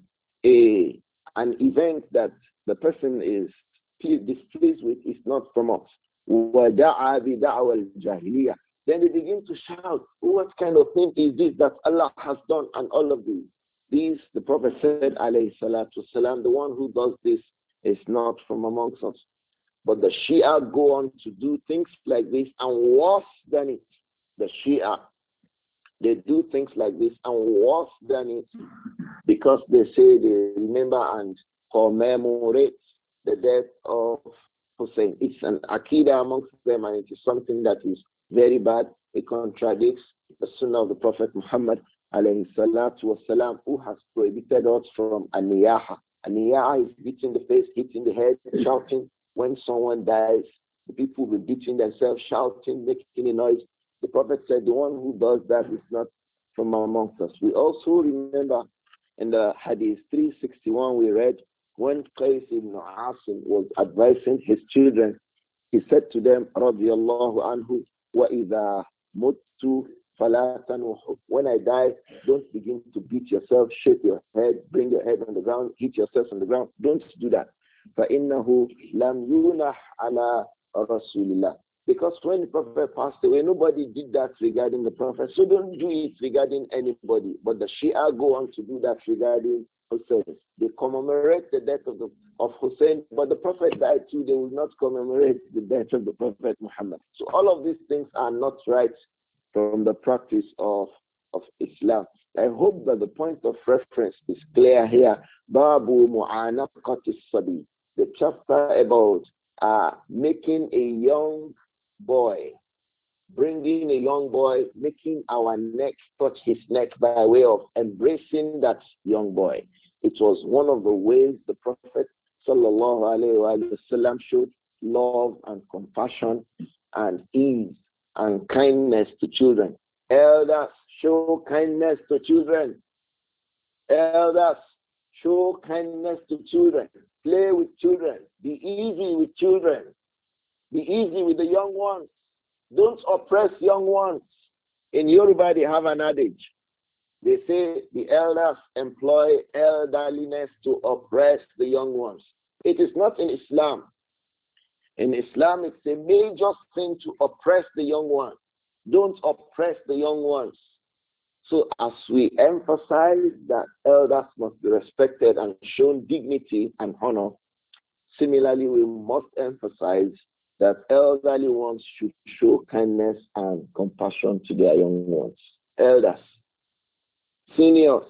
S1: an event that the person is displeased with, is not from us. وَدَعَى بِدَعْوَى الْجَاهِلِيَّةِ. Then they begin to shout, what kind of thing is this that Allah has done, and all of these. These, the Prophet said, alayhi salatu wasalam, the one who does this is not from amongst us. But the Shia go on to do things like this and worse than it. The Shia, they do things like this and worse than it, because they say they remember and commemorate the death of Hussein. It's an Aqidah amongst them, and it is something that is very bad. It contradicts the Sunnah of the Prophet Muhammad alayhi salatu wasalam, who has prohibited us from aniyaha. Aniyaha is beating the face, hitting the head, shouting. When someone dies, the people will be beating themselves, shouting, making a noise. The Prophet said, the one who does that is not from amongst us. We also remember in the Hadith 361 we read, when Qais ibn Asim was advising his children, he said to them, radiyallahu anhu, وَإِذَا مُتُّ فَلَا تَنُوحُ. When I die, don't begin to beat yourself, shake your head, bring your head on the ground, hit yourself on the ground. Don't do that. فَإِنَّهُ لَمْ يُنَحْ عَلَى رَسُولِ اللَّهِ. Because when the Prophet passed away, nobody did that regarding the Prophet. So don't do it regarding anybody. But the Shia go on to do that regarding Hussein. They commemorate the death of Hussein, but the Prophet died too. They will not commemorate the death of the Prophet Muhammad. So all of these things are not right from the practice of Islam. I hope that the point of reference is clear here. Babu Mu'anaqatis Sabi, the chapter about making a young boy, bringing a young boy, making our neck touch his neck by way of embracing that young boy. It was one of the ways the Prophet sallallahu alaihi wasallam showed love and compassion and ease and kindness to children. Elders, show kindness to children. Elders, show kindness to children. Play with children. Be easy with children. Be easy with the young ones. Don't oppress young ones. In Yoruba, they have an adage. They say the elders employ elderliness to oppress the young ones. It is not in Islam. In Islam, it's a major thing to oppress the young ones. Don't oppress the young ones. So as we emphasize that elders must be respected and shown dignity and honor, similarly, we must emphasize that elderly ones should show kindness and compassion to their young ones. Elders, seniors,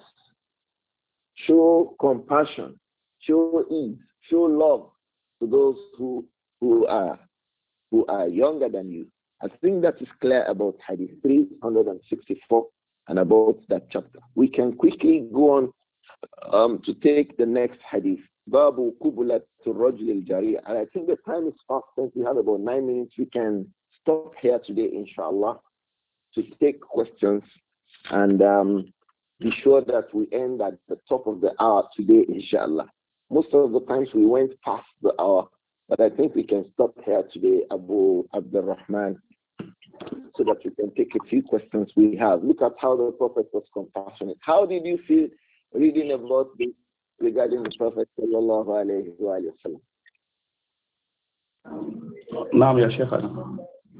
S1: show compassion, show ease, show love to those who are younger than you. I think that is clear about Hadith 364 and about that chapter. We can quickly go on to take the next Hadith. Babu Kubulat to Rajul al-Jari. And I think the time is fast. Since we have about 9 minutes, we can stop here today, inshallah, to take questions and be sure that we end at the top of the hour today, inshallah. Most of the times we went past the hour, but I think we can stop here today, Abu Abdul Rahman, so that we can take a few questions we have. Look at how the Prophet was compassionate. How did you feel reading about this regarding the Prophet sallallahu alayhi wa sallam?
S2: Naam ya Shaykhana.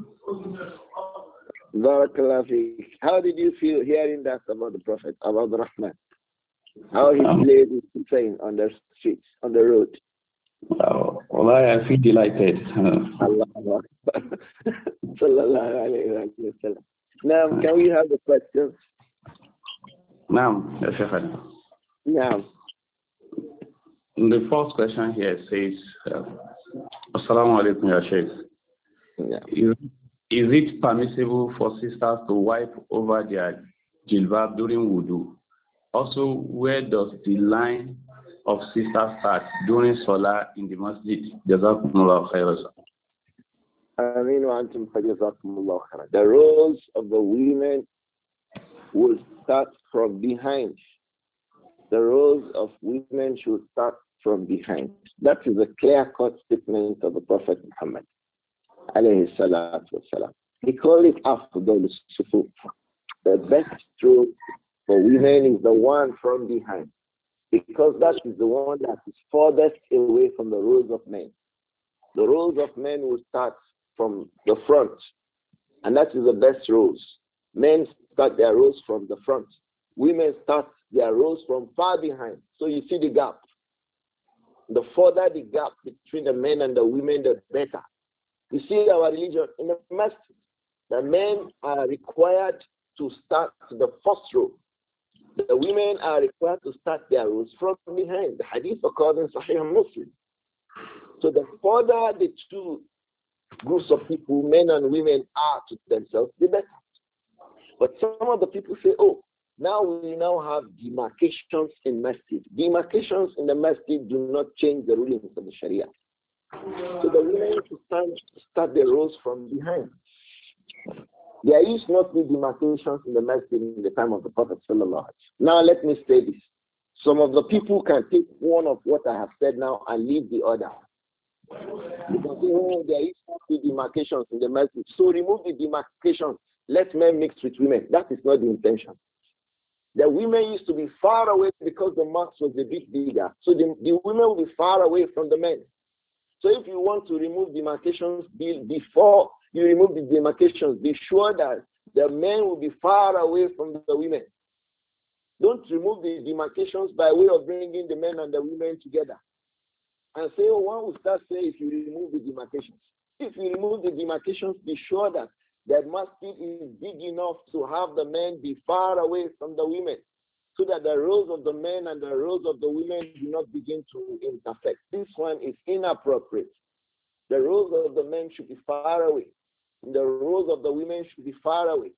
S1: Barakallahu feek. How did you feel hearing that about the Prophet, about the Rahman? How he played with Hussein on the streets, on the road?
S2: Well, I feel delighted.
S1: Allahu Akbar. Sallallahu alayhi wa sallam. Now, can we have the questions?
S2: Naam ya Shaykhana.
S1: Now.
S2: The first question here says, Assalamu alaikum ya Shaykh.
S1: Yeah.
S2: Is it permissible for sisters to wipe over their jilbab during wudu? Also, where does the line of sisters start during salah in the masjid? Jazakumullah khairan.
S1: Ameen wa antum fajazakumullah khairan. The roles of the women will start from behind. The roles of women should start from behind. That is a clear-cut statement of the Prophet Muhammad, alayhi salatu wasalam. He called it afdal sufuf. The best role for women is the one from behind, because that is the one that is furthest away from the roles of men. The roles of men will start from the front, and that is the best roles. Men start their roles from the front. Women start their roles from far behind. So you see the gap. The further the gap between the men and the women, the better. You see our religion in the masjid. The men are required to start the first row. The women are required to start their rows from behind. The hadith occurs in Sahih Muslim. So the further the two groups of people, men and women, are to themselves, the better. But some of the people say, oh,
S3: Now we now have demarcations in masjid. Demarcations in the masjid do not change the rulings of the Sharia. So the women should start the rows from behind. There used not be demarcations in the masjid in the time of the Prophet sallallahu alaihi wasallam. Now let me say this. Some of the people can take one of what I have said now and leave the other. Because there is not the demarcations in the masjid. So remove the demarcations. Let men mix with women. That is not the intention. The women used to be far away because the mosque was a bit bigger. So the women will be far away from the men. So if you want to remove demarcations, before you remove the demarcations, be sure that the men will be far away from the women. Don't remove the demarcations by way of bringing the men and the women together. And say, oh, one will start saying if you remove the demarcations. If you remove the demarcations, be sure that the masjid is big enough to have the men be far away from the women, so that the rows of the men and the rows of the women do not begin to intersect. This one is inappropriate. The rows of the men should be far away. And the rows of the women should be far away.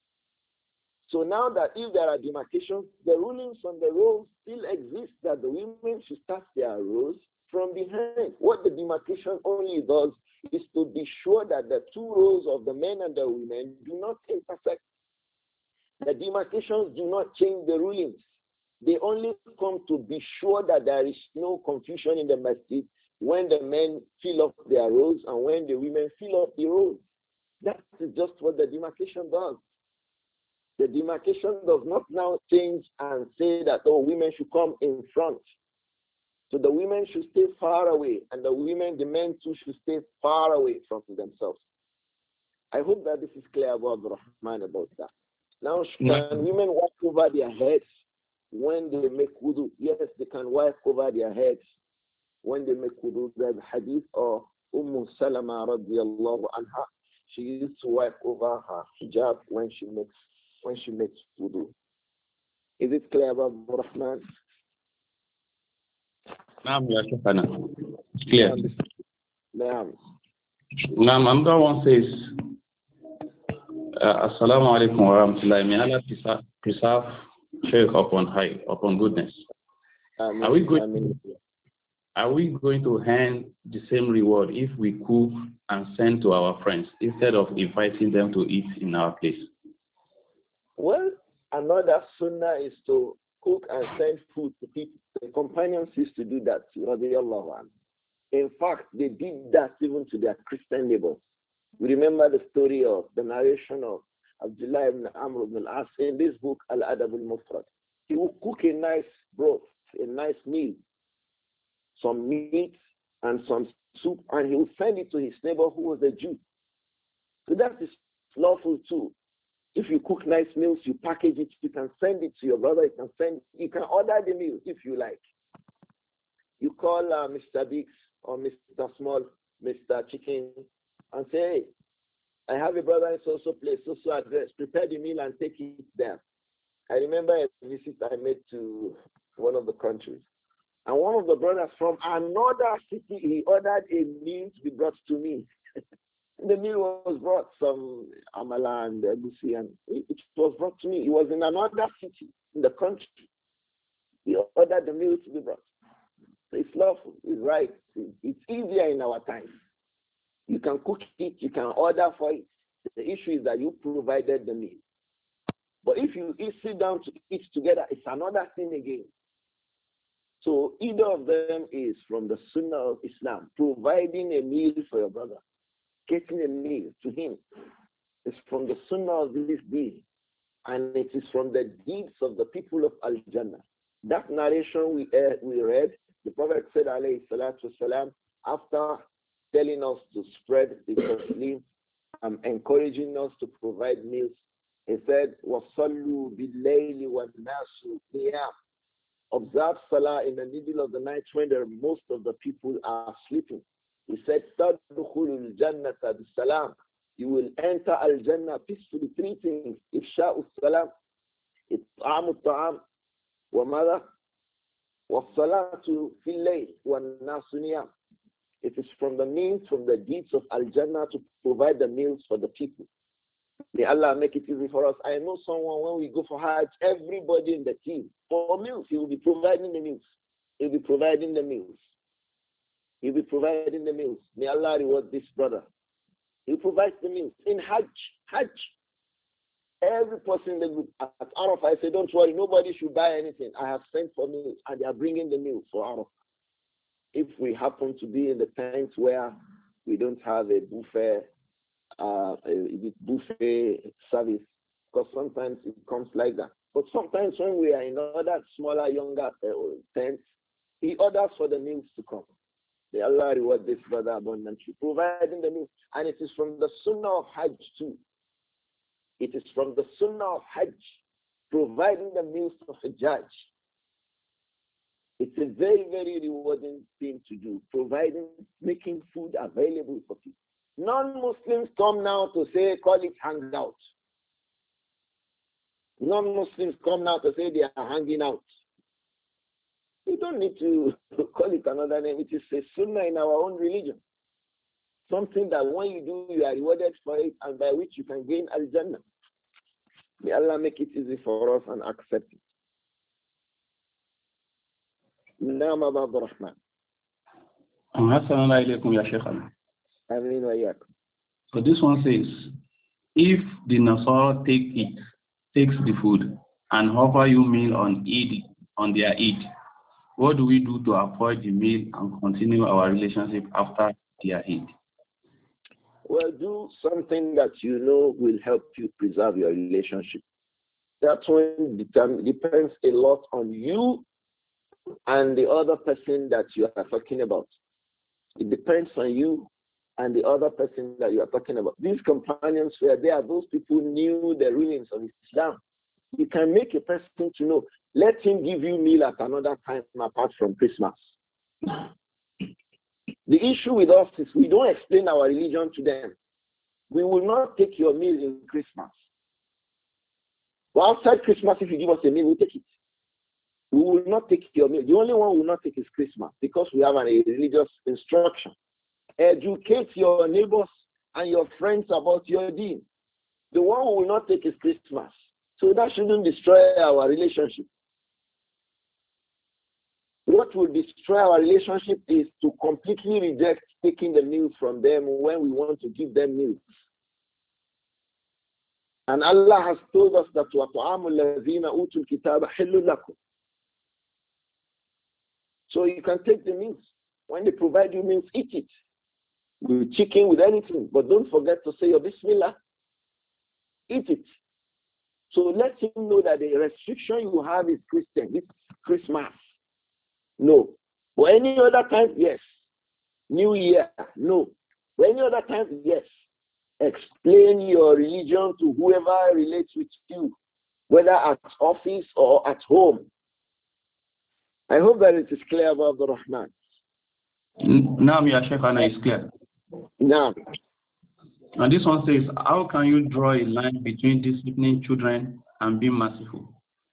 S3: So now that if there are demarcations, the rulings on the rows still exist that the women should start their rows from behind. What the demarcation only does is to be sure that the two rows of the men and the women do not intersect. The demarcations do not change the rulings. They only come to be sure that there is no confusion in the masjid when the men fill up their rows and when the women fill up the rows. That is just what the demarcation does. The demarcation does not now change and say that, oh, women should come in front. So the women should stay far away, and the men too should stay far away from themselves. I hope that this is clear about Rahman about that. Now, can women wipe over their heads when they make wudu? Yes, they can wipe over their heads when they make wudu. There's a hadith of Salama radiallahu anha. She used to wipe over her hijab when she makes wudu. Is it clear about Rahman?
S2: Naam, ya Shaykhana. Clear.
S3: Naam.
S2: Naam, another one says, Assalamu alaikum wa rahmatullahi. May Allah preserve Shaykh upon goodness. Are we going to earn the same reward if we cook and send to our friends instead of inviting them to eat in our place?
S3: Well, another sunnah is to cook and send food to people. The companions used to do that. In fact, they did that even to their Christian neighbors. We remember the story of the narration of Abdullah ibn Amr ibn al-As in this book, Al-Adab al-Mufrad. He would cook a nice broth, a nice meal, some meat and some soup, and he would send it to his neighbor who was a Jew. So that is lawful too. If you cook nice meals, you package it, you can send it to your brother, you can order the meal if you like. You call Mr. Biggs or Mr. Small, Mr. Chicken, and say, hey, I have a brother in so-so place, so-so address, prepare the meal and take it there. I remember a visit I made to one of the countries. And one of the brothers from another city, he ordered a meal to be brought to me. The meal was brought, some amala and egusi, and it was brought to me. He was in another city in the country. He ordered the meal to be brought. So it's lawful, it's right. It's easier in our time. You can cook it, you can order for it. The issue is that you provided the meal. But if you sit down to eat together, it's another thing again. So either of them is from the Sunnah of Islam, providing a meal for your brother. Getting a meal to him is from the Sunnah of this deed, and it is from the deeds of the people of Al-Jannah. That narration we read, the Prophet said, alayhi salatu wasalam, after telling us to spread the taslim and encouraging us to provide meals, he said, وَصَلُّوا بِاللَّيْلِ وَالنَّاسُ قِيَامٌ. Observe Salah in the middle of the night when most of the people are sleeping. He said, تَدْخُلُ الْجَنَّةَ بِالسَّلَامِ. You will enter Al-Jannah peacefully. Three things. إِفْشَاءُ السَّلَامِ, إِطْعَامُ الطَّعَامِ, وَمَاذَا? وَالصَّلَاةُ فِي اللَّيْلِ وَالنَّاسُ نِيَامٌ. It is from the means, from the deeds of Al-Jannah to provide the meals for the people. May Allah make it easy for us. I know someone, when we go for Hajj, everybody in the team, for meals, he will be providing the meals. He will be providing the meals. He will be providing the meals. May Allah reward this brother. He provides the meals. In Hajj, every person in the group at Arafah, I say, don't worry, nobody should buy anything. I have sent for meals, and they are bringing the meals for Arafah. If we happen to be in the tents where we don't have a buffet service, because sometimes it comes like that. But sometimes when we are in other smaller, younger tents, he orders for the meals to come. May Allah reward this brother abundantly, providing the meals. And it is from the Sunnah of Hajj too. It is from the Sunnah of Hajj, providing the meals of Hajj. It's a very, very rewarding thing to do, making food available for people. Non-Muslims come now to say, call it hangout. Non-Muslims come now to say they are hanging out. We don't need to call it another name. It is a sunnah in our own religion. Something that when you do, you are rewarded for it, and by which you can gain al-Jannah. May Allah make it easy for us and accept it. Naam Abu Abdurrahman.
S2: Assalamu alaikum ya Shaykhana.
S3: Ameen wa iyyakum.
S2: So this one says, if the Nasara takes the food and offer you meal on their Eid, what do we do to avoid the meal and continue our relationship after their Eid?
S3: Well, do something that you know will help you preserve your relationship. That one depends a lot on you and the other person that you are talking about. It depends on you and the other person that you are talking about. These companions were there. Those people knew the rulings of Islam. You can make a person to know. Let him give you meal at another time apart from Christmas. The issue with us is we don't explain our religion to them. We will not take your meal in Christmas. Well, outside Christmas, if you give us a meal, we'll take it. We will not take your meal. The only one we will not take is Christmas because we have a religious instruction. Educate your neighbors and your friends about your deen. The one we will not take is Christmas. So that shouldn't destroy our relationship. What will destroy our relationship is to completely reject taking the meals from them when we want to give them meals. And Allah has told us that وَطَعَامُ الَّذِينَ أُوتُوا الْكِتَابَ حِلٌّ لَكُمْ. So you can take the meals. When they provide you meals, eat it. With chicken, with anything. But don't forget to say your Bismillah. Eat it. So let him know that the restriction you have is Christian. It's Christmas. No. For any other time, yes. New Year, no. For any other time, yes. Explain your religion to whoever relates with you, whether at office or at home. I hope that it is clear about the Rahman.
S2: Now, Ya Shaykhana, is clear.
S3: Now.
S2: And this one says, how can you draw a line between disciplining children and being merciful?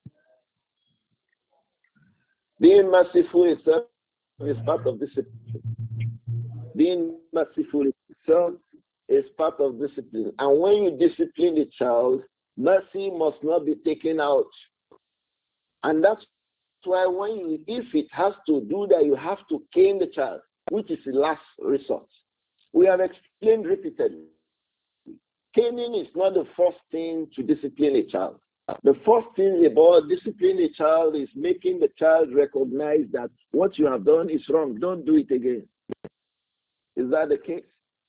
S3: Being merciful itself is part of discipline. Being merciful itself is part of discipline. And when you discipline the child, mercy must not be taken out. And that's why if it has to do that, you have to cane the child, which is the last resort. We have explained repeatedly. Caning is not the first thing to discipline a child. The first thing about disciplining a child is making the child recognize that what you have done is wrong. Don't do it again. Is that the case?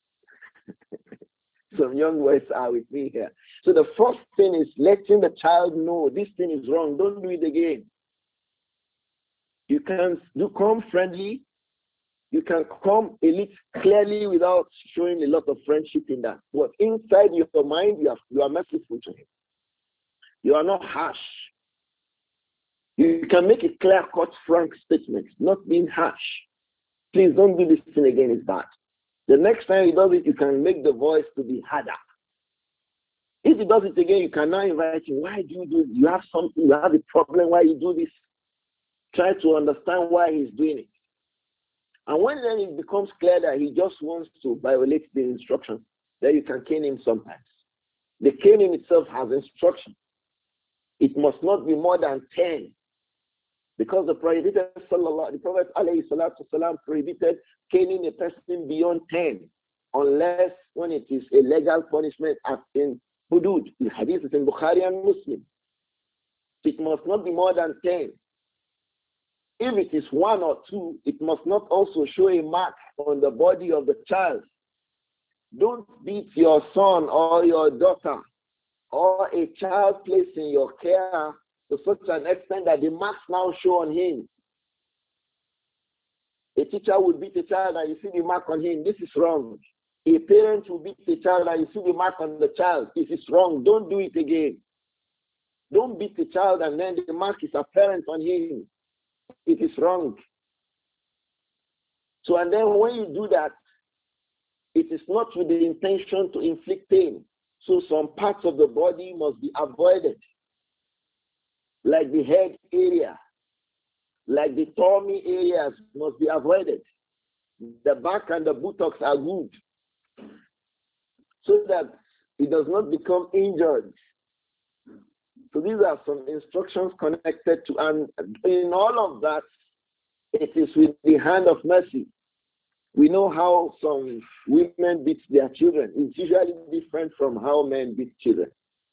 S3: Some young boys are with me here. So the first thing is letting the child know this thing is wrong. Don't do it again. You can come friendly. You can come a little clearly without showing a lot of friendship in that. But inside your mind, you are merciful to him. You are not harsh. You can make a clear-cut, frank statement, not being harsh. Please don't do this thing again, it's bad. The next time he does it, you can make the voice to be harder. If he does it again, you can now invite him. Why do you do it? You have something, you have a problem, why you do this? Try to understand why he's doing it. And when then it becomes clear that he just wants to violate the instructions, then you can cane him sometimes. The caning itself has instruction. It must not be more than 10. Because the Prophet ﷺ prohibited caning a person beyond 10, unless when it is a legal punishment as in hudud. The hadith is in Bukhari and Muslim. It must not be more than 10. If it is 1 or 2, it must not also show a mark on the body of the child. Don't beat your son or your daughter or a child placed in your care to such an extent that the marks now show on him. A teacher will beat a child and you see the mark on him. This is wrong. A parent will beat the child and you see the mark on the child. This is wrong. Don't do it again. Don't beat the child and then the mark is apparent on him. It is wrong. So, and then when you do that, it is not with the intention to inflict pain. So some parts of the body must be avoided, like the head area, like the tummy areas must be avoided. The back and the buttocks are good, so that it does not become injured. So these are some instructions connected to, and in all of that, it is with the hand of mercy. We know how some women beat their children. It's usually different from how men beat children.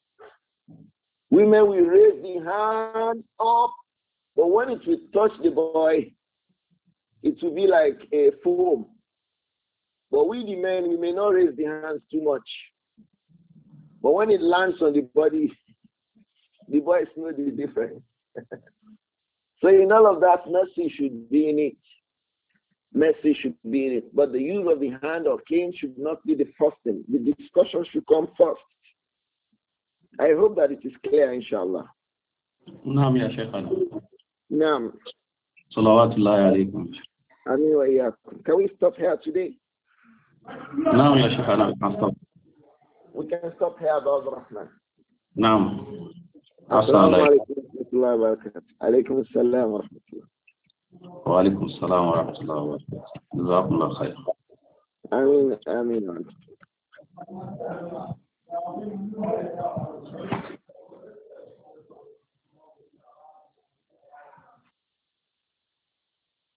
S3: Women will raise the hand up, but when it will touch the boy, it will be like a foam. But we the men, we may not raise the hands too much. But when it lands on the body, the boys know the difference. So in all of that, mercy should be in it. Mercy should be in it. But the use of the hand or cane should not be the first thing. The discussion should come first. I hope that it is clear, inshallah.
S2: Naam ya Shaykhana.
S3: Naam.
S2: Salawatullahi alaykum.
S3: Ameen wa iyyakum. Can we stop here today?
S2: Naam ya Shaykhana, we can stop.
S3: We can stop here, Abdul Rahman.
S2: Naam.
S3: Assalamu alaikum wa rahmatullahi wa barakatuh. Alaykum assalam wa rahmatullah.
S2: Wa alaikum assalam wa rahmatullahi wa barakatuh. Jazakumullah khair.
S3: Ameen. Ameen.